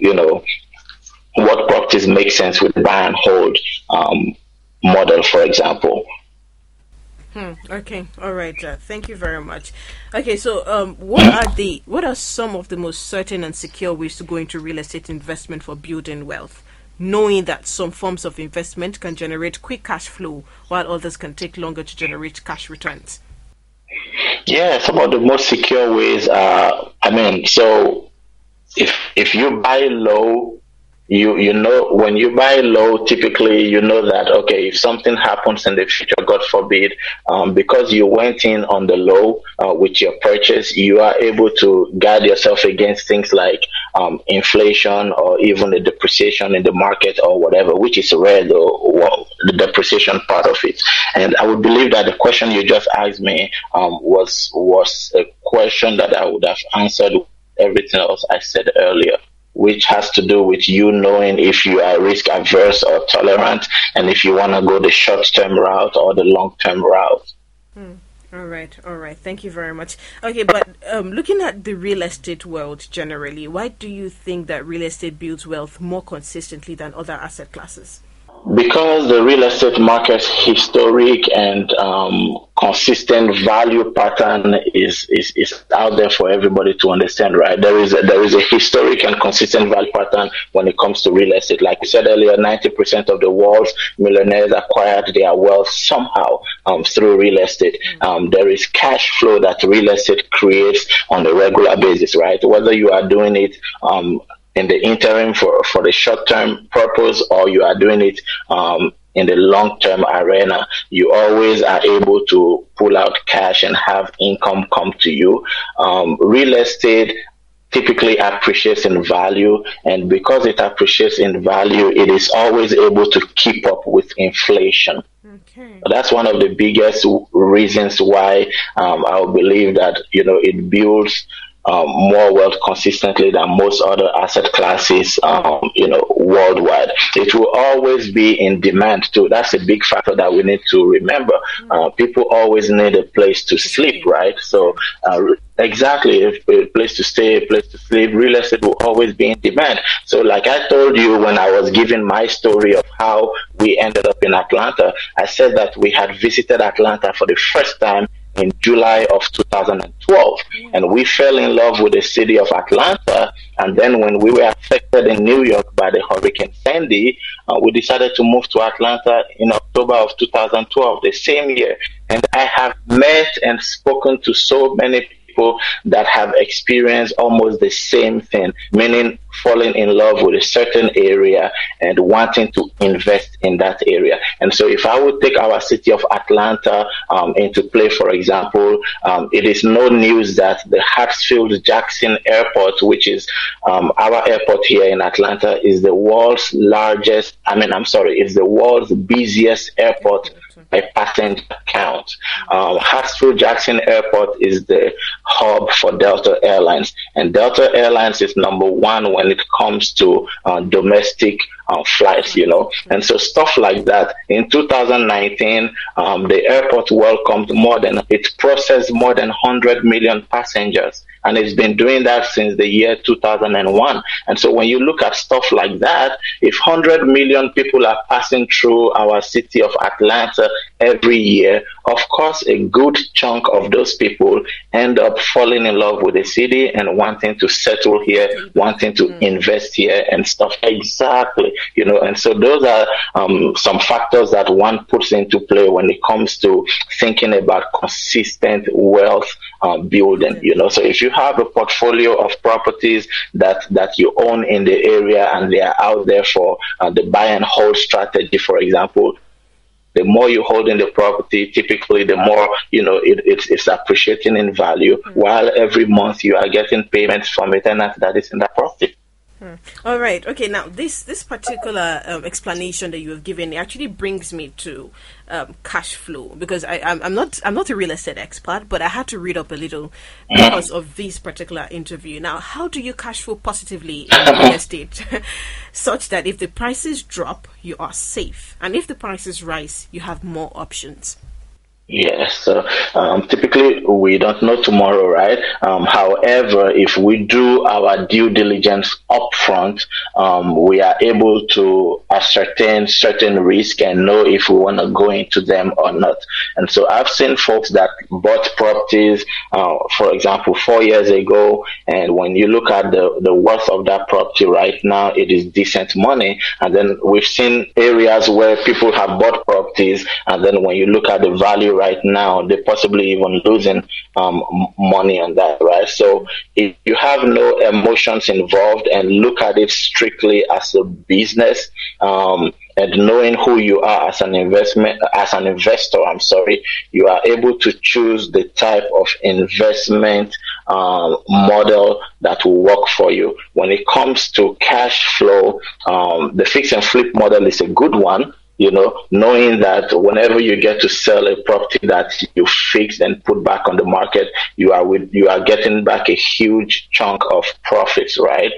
what properties make sense with buy and hold model, for example. Okay, all right. Thank you very much. Okay, so what are some of the most certain and secure ways to go into real estate investment for building wealth, knowing that some forms of investment can generate quick cash flow while others can take longer to generate cash returns? Yeah, some of the most secure ways are, so if you buy low, when you buy low, typically you know that, okay, if something happens in the future, God forbid, because you went in on the low with your purchase, you are able to guard yourself against things like inflation or even the depreciation in the market or whatever, which is rare though, the depreciation part of it. And I would believe that the question you just asked me was a question that I would have answered with everything else I said earlier, which has to do with you knowing if you are risk averse or tolerant, and if you want to go the short-term route or the long-term route. All right. Thank you very much. Okay, but looking at the real estate world generally, why do you think that real estate builds wealth more consistently than other asset classes? Because the real estate market's historic and consistent value pattern is out there for everybody to understand, right? There is a historic and consistent value pattern when it comes to real estate. Like we said earlier, 90% of the world's millionaires acquired their wealth somehow through real estate. There is cash flow that real estate creates on a regular basis, right? Whether you are doing it in the interim for the short-term purpose, or you are doing it in the long-term arena, you always are able to pull out cash and have income come to you. Real estate typically appreciates in value, and because it appreciates in value, it is always able to keep up with inflation. Okay. That's one of the biggest reasons why I believe that it builds more wealth consistently than most other asset classes, worldwide. It will always be in demand too. That's a big factor that we need to remember. People always need a place to sleep, right? So exactly, a place to stay, a place to sleep, real estate will always be in demand. So like I told you when I was giving my story of how we ended up in Atlanta, I said that we had visited Atlanta for the first time in July of 2012, and we fell in love with the city of Atlanta. And then when we were affected in New York by the Hurricane Sandy, we decided to move to Atlanta in October of 2012, the same year. And I have met and spoken to so many people people that have experienced almost the same thing, meaning falling in love with a certain area and wanting to invest in that area. And so if I would take our city of Atlanta into play, for example, it is no news that the Hartsfield-Jackson Airport, which is our airport here in Atlanta, is the world's it's the world's busiest airport by passenger count. Hartsfield-Jackson Airport is the hub for Delta Airlines, and Delta Airlines is number one when it comes to domestic flights, and so stuff like that. In 2019, the airport it processed more than 100 million passengers. And it's been doing that since the year 2001. And so when you look at stuff like that, if 100 million people are passing through our city of Atlanta every year, of course, a good chunk of those people end up falling in love with the city and wanting to settle here, wanting to invest here and stuff. Exactly. And so those are some factors that one puts into play when it comes to thinking about consistent wealth building. So if you have a portfolio of properties that you own in the area and they are out there for the buy and hold strategy, for example, the more you hold in the property, typically the more, it's appreciating in value, while every month you are getting payments from a tenant that is in that property. All right. Okay. Now, this particular explanation that you have given actually brings me to cash flow, because I'm not a real estate expert, but I had to read up a little because of this particular interview. Now, how do you cash flow positively in real estate, such that if the prices drop, you are safe, and if the prices rise, you have more options? Yes, so typically we don't know tomorrow, right? However, if we do our due diligence upfront, we are able to ascertain certain risk and know if we want to go into them or not. And so I've seen folks that bought properties, for example, 4 years ago, and when you look at the worth of that property right now, it is decent money. And then we've seen areas where people have bought properties, and then when you look at the value right now, they're possibly even losing money on that, right? So if you have no emotions involved and look at it strictly as a business, and knowing who you are as an investor, you are able to choose the type of investment model that will work for you. When it comes to cash flow, the fix and flip model is a good one. Knowing that whenever you get to sell a property that you fix and put back on the market, you are getting back a huge chunk of profits, right?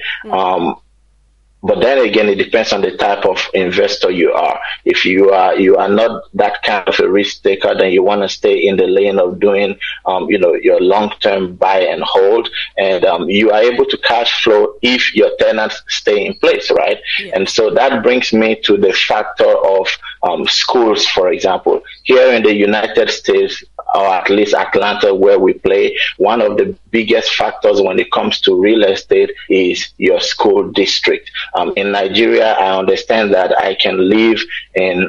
But then again, it depends on the type of investor you are. If you are not that kind of a risk taker, then you want to stay in the lane of doing, your long-term buy and hold, and you are able to cash flow if your tenants stay in place, right? Yeah. And so that brings me to the factor of schools, for example. Here in the United States, or at least Atlanta, where we play, one of the biggest factors when it comes to real estate is your school district. In Nigeria, I understand that I can live in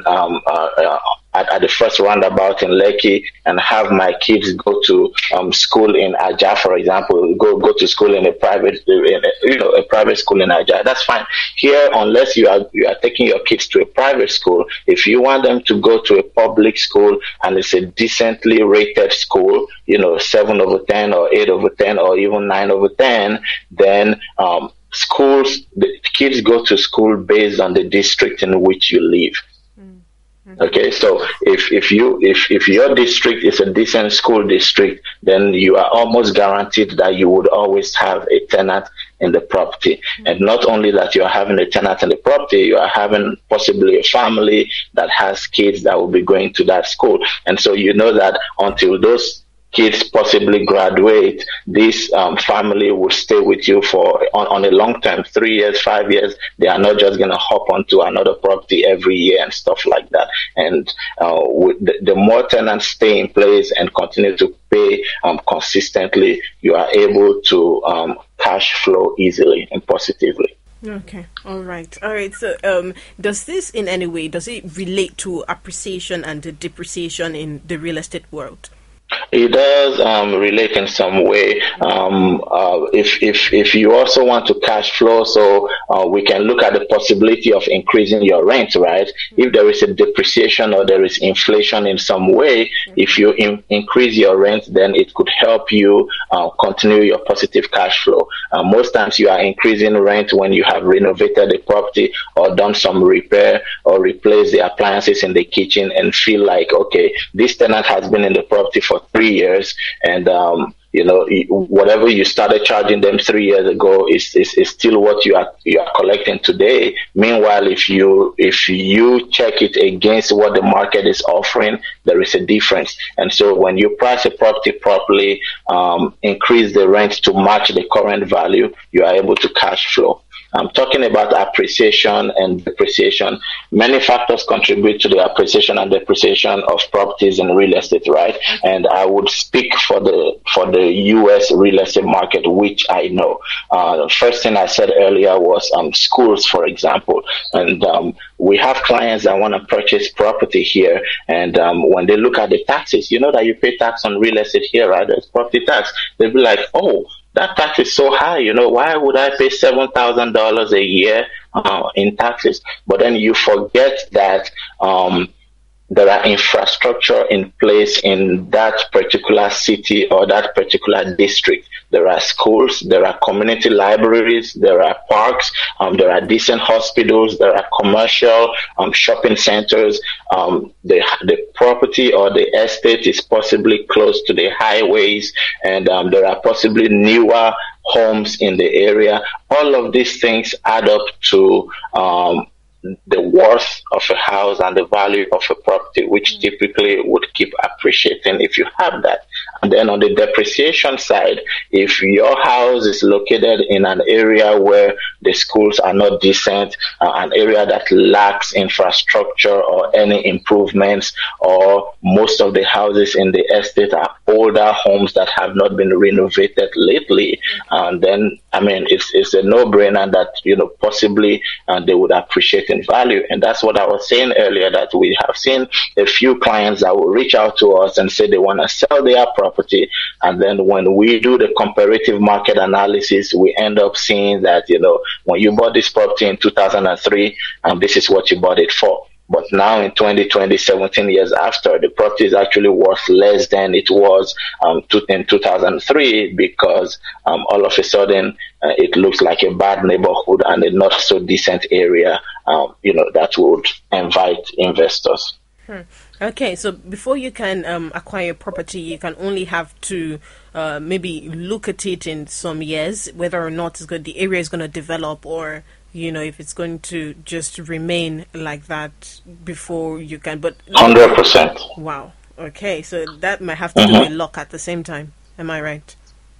at the first roundabout in Lekki and have my kids go to school in Ajah, for example, go to school in a private school in Ajah. That's fine. Here, unless you are taking your kids to a private school, if you want them to go to a public school and it's a decently rated school, 7/10 or 8/10 or even 9/10, then the kids go to school based on the district in which you live. Okay, so if your district is a decent school district, then you are almost guaranteed that you would always have a tenant in the property. And not only that you are having a tenant in the property, you are having possibly a family that has kids that will be going to that school. And so you know that until those kids possibly graduate, this family will stay with you on a long term, 3 years, 5 years. They are not just going to hop onto another property every year and stuff like that. And the more tenants stay in place and continue to pay consistently, you are able to cash flow easily and positively. Okay. All right. So does this in any way, does it relate to appreciation and depreciation in the real estate world? It does relate in some way. If you also want to cash flow, so we can look at the possibility of increasing your rent, right? If there is a depreciation or there is inflation in some way, if you increase your rent, then it could help you continue your positive cash flow. Most times you are increasing rent when you have renovated the property or done some repair or replaced the appliances in the kitchen and feel like, okay, this tenant has been in the property for 3 years, and whatever you started charging them 3 years ago is still what you are collecting today. Meanwhile, if you check it against what the market is offering, there is a difference. And so when you price a property properly, increase the rent to match the current value, you are able to cash flow. I'm talking about appreciation and depreciation. Many factors contribute to the appreciation and depreciation of properties in real estate, right? And I would speak for the U.S. real estate market, which I know. The first thing I said earlier was schools, for example. And we have clients that want to purchase property here, and when they look at the taxes, you know that you pay tax on real estate here, right? There's property tax. They'll be like, oh, that tax is so high, why would I pay $7,000 a year in taxes? But then you forget that there are infrastructure in place in that particular city or that particular district. There are schools, there are community libraries, there are parks, there are decent hospitals, there are commercial shopping centers. The property or the estate is possibly close to the highways, and there are possibly newer homes in the area. All of these things add up to the worth of a house and the value of a property, which typically would keep appreciating if you have that. And then on the depreciation side, if your house is located in an area where the schools are not decent, an area that lacks infrastructure or any improvements, or most of the houses in the estate are older homes that have not been renovated lately, then it's a no-brainer that possibly they would appreciate in value. And that's what I was saying earlier, that we have seen a few clients that will reach out to us and say they want to sell their property, and then when we do the comparative market analysis, we end up seeing that when you bought this property in 2003, this is what you bought it for. But now in 2020, 17 years after, the property is actually worth less than it was in 2003, because all of a sudden it looks like a bad neighborhood and a not so decent area, that would invite investors. Okay, so before you can acquire property, you can only have to maybe look at it in some years, whether or not the area is going to develop, or if it's going to just remain like that before you can. But 100%. Wow. Okay, so that might have to do with luck at the same time. Am I right?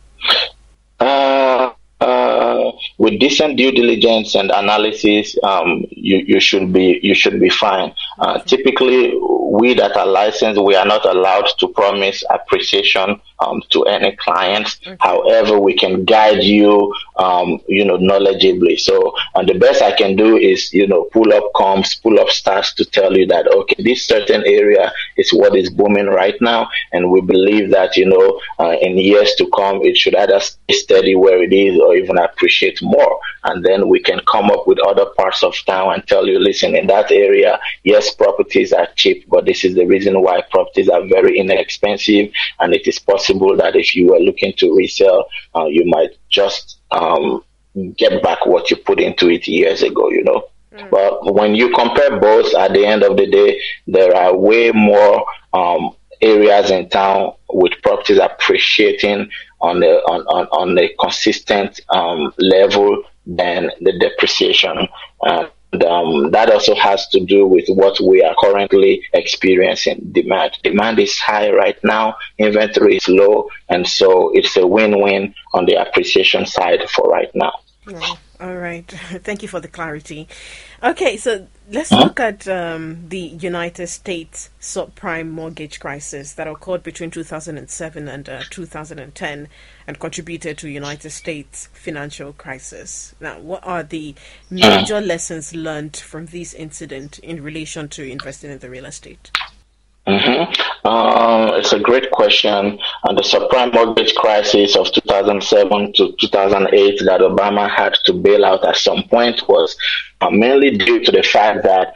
With decent due diligence and analysis, you should be fine. Typically, we that are licensed, we are not allowed to promise appreciation to any clients. Okay. However, we can guide you, knowledgeably. So, the best I can do is, pull up comps, pull up stats to tell you that, okay, this certain area is what is booming right now, and we believe that, in years to come, it should either stay steady where it is or even appreciate more. And then we can come up with other parts of town and tell you, listen, in that area, yes, properties are cheap, but this is the reason why properties are very inexpensive, and it is possible that if you were looking to resell, you might just get back what you put into it years ago, But when you compare both, at the end of the day, there are way more areas in town with properties appreciating on a consistent level than the depreciation. That also has to do with what we are currently experiencing. Demand is high right now, inventory is low, and so it's a win-win on the appreciation side for right now. Yeah. All right. Thank you for the clarity. Okay, so let's look at the United States subprime mortgage crisis that occurred between 2007 and 2010 and contributed to United States financial crisis. Now, what are the major lessons learned from this incident in relation to investing in the real estate? It's a great question. And the subprime mortgage crisis of 2007 to 2008 that Obama had to bail out at some point was mainly due to the fact that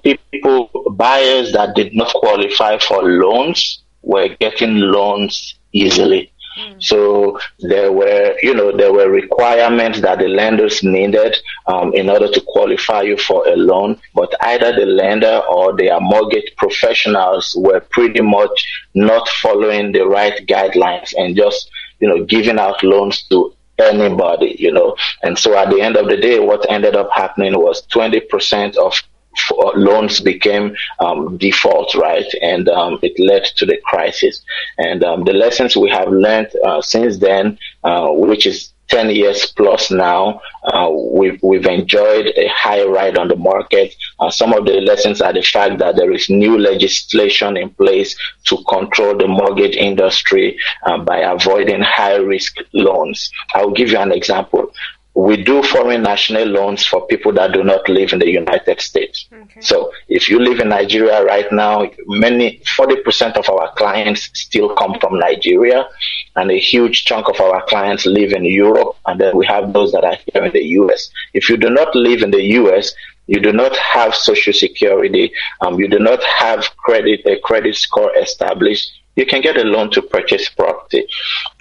buyers that did not qualify for loans were getting loans easily. So there were requirements that the lenders needed in order to qualify you for a loan, but either the lender or their mortgage professionals were pretty much not following the right guidelines and just giving out loans to anybody, And so at the end of the day, what ended up happening was 20% of loans became default, right? And it led to the crisis. And the lessons we have learned since then, which is 10 years plus now, we've enjoyed a high ride on the market. Some of the lessons are the fact that there is new legislation in place to control the mortgage industry by avoiding high risk loans. I'll give you an example. We do foreign national loans for people that do not live in the United States. Okay. So if you live in Nigeria right now, 40% of our clients still come from Nigeria, and a huge chunk of our clients live in Europe, and then we have those that are here in the US. If you do not live in the US, you do not have Social Security, you do not have a credit score established, you can get a loan to purchase property.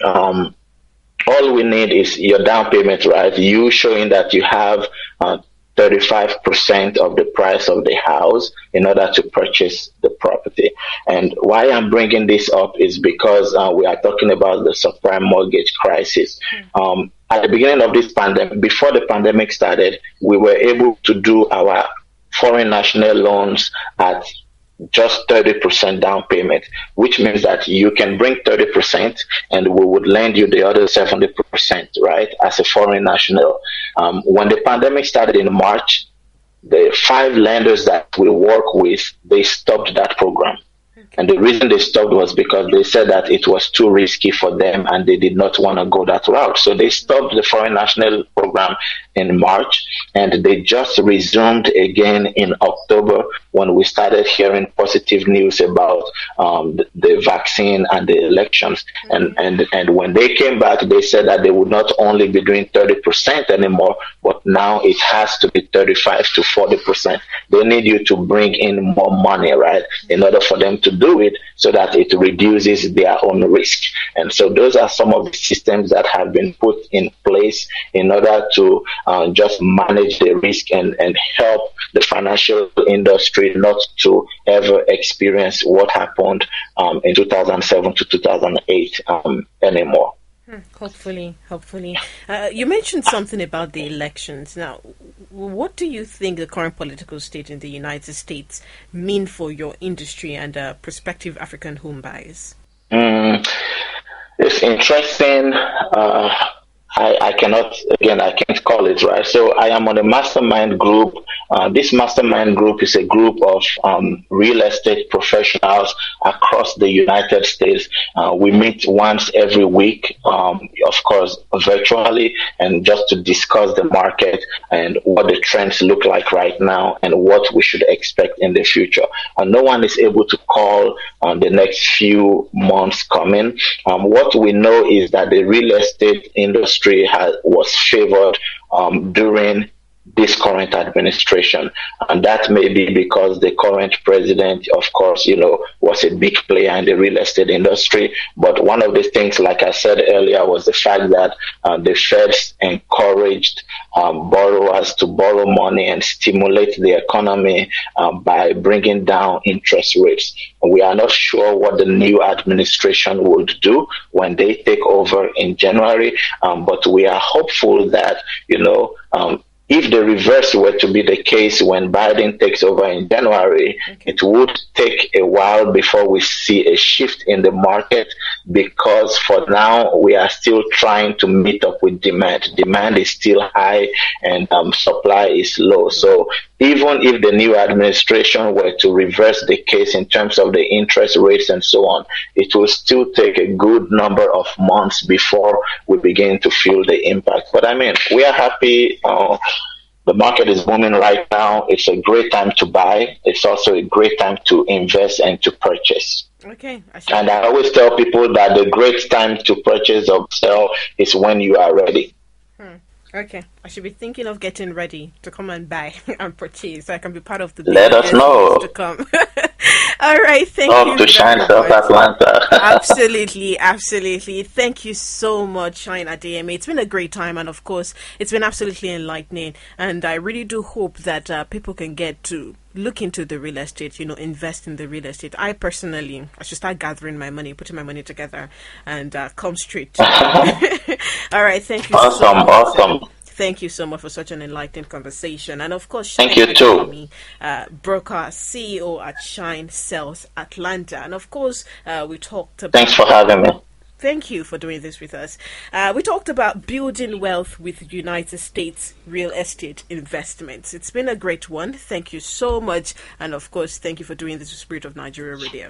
All we need is your down payment, right? You showing that you have 35% of the price of the house in order to purchase the property. And why I'm bringing this up is because we are talking about the subprime mortgage crisis. At the beginning of this pandemic, before the pandemic started, we were able to do our foreign national loans at just 30% down payment, which means that you can bring 30% and we would lend you the other 70%, right, as a foreign national. When the pandemic started in March, the 5 lenders that we work with, they stopped that program. And the reason they stopped was because they said that it was too risky for them and they did not want to go that route. So they stopped the foreign national program in March, and they just resumed again in October when we started hearing positive news about the vaccine and the elections. And when they came back, they said that they would not only be doing 30% anymore, but now it has to be 35 to 40%. They need you to bring in more money, right, in order for them to do it, so that it reduces their own risk. And so those are some of the systems that have been put in place in order to just manage the risk and help the financial industry not to ever experience what happened in 2007 to 2008 anymore. Hopefully. You mentioned something about the elections. Now, what do you think the current political state in the United States mean for your industry and prospective African home buyers? It's interesting. I can't call it, right? So I am on a mastermind group. This mastermind group is a group of real estate professionals across the United States. We meet once every week, of course, virtually, and just to discuss the market and what the trends look like right now and what we should expect in the future. And no one is able to call on the next few months coming. What we know is that the real estate industry was favored during this current administration, and that may be because the current president, of course, was a big player in the real estate industry. But one of the things, like I said earlier, was the fact that the Feds encouraged borrowers to borrow money and stimulate the economy by bringing down interest rates. We are not sure what the new administration would do when they take over in January, but we are hopeful that, if the reverse were to be the case when Biden takes over in January, it would take a while before we see a shift in the market, because for now we are still trying to meet up with demand. Demand is still high and supply is low. So even if the new administration were to reverse the case in terms of the interest rates and so on, it will still take a good number of months before we begin to feel the impact. But I mean, we are happy. The market is booming right now. It's a great time to buy. It's also a great time to invest and to purchase. Okay. And I always tell people that the great time to purchase or sell is when you are ready. Okay, I should be thinking of getting ready to come and buy and purchase so I can be part of the Let us know to come. All right, thank you. To Shine South Atlanta. Absolutely. Thank you so much, Shine Adeyemi. It's been a great time, and of course, it's been absolutely enlightening. And I really do hope that people can get to look into the real estate, invest in the real estate. I should start gathering my money, putting my money together, and come straight to All right, thank you so much. Awesome. Thank you so much for such an enlightening conversation. And of course, thank you too. Broker, CEO at Shine Sales Atlanta. And of course, we talked about... Thanks for having me. Thank you for doing this with us. We talked about building wealth with United States real estate investments. It's been a great one. Thank you so much. And of course, thank you for doing this with Spirit of Nigeria Radio.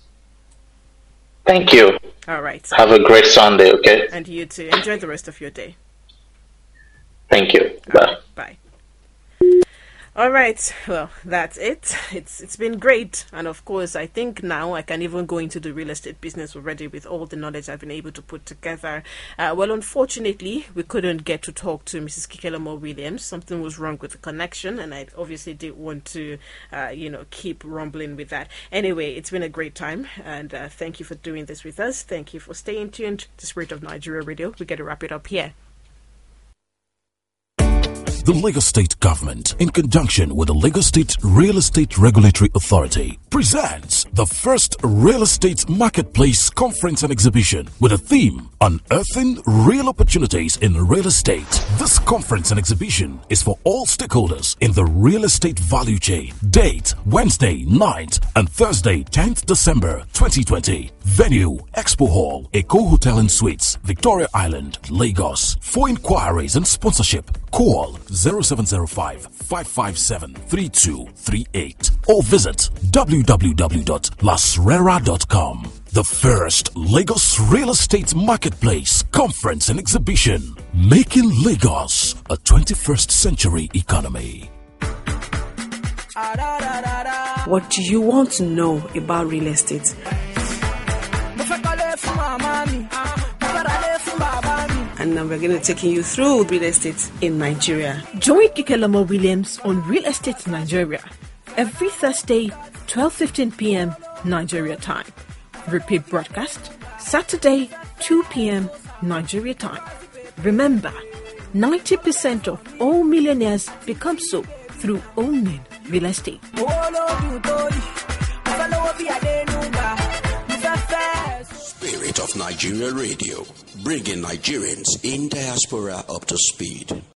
Thank you. All right. Have a great Sunday, okay? And you too. Enjoy the rest of your day. Thank you. Bye. Bye. All right. Well, that's it. It's been great. And of course, I think now I can even go into the real estate business already with all the knowledge I've been able to put together. Well, unfortunately, we couldn't get to talk to Mrs. Kikelamo Williams. Something was wrong with the connection, and I obviously didn't want to, keep rumbling with that. Anyway, it's been a great time, and thank you for doing this with us. Thank you for staying tuned to Spirit of Nigeria Radio. We got to wrap it up here. The Lagos State Government, in conjunction with the Lagos State Real Estate Regulatory Authority, presents the first Real Estate Marketplace Conference and Exhibition with a theme, Unearthing Real Opportunities in Real Estate. This conference and exhibition is for all stakeholders in the real estate value chain. Date, Wednesday 9th and Thursday 10th December 2020. Venue, Expo Hall, Eco Hotel and Suites, Victoria Island, Lagos. For inquiries and sponsorship, call 0705-557-3238 or visit www.lasrera.com. The first Lagos Real Estate Marketplace Conference and Exhibition, making Lagos a 21st century economy. What do you want to know about real estate? And now we're going to take you through real estate in Nigeria. Join Kikelamo Williams on Real Estate Nigeria every Thursday, 12:15 p.m. Nigeria time. Repeat broadcast Saturday, 2 p.m. Nigeria time. Remember, 90% of all millionaires become so through owning real estate. Spirit of Nigeria Radio, bringing Nigerians in diaspora up to speed.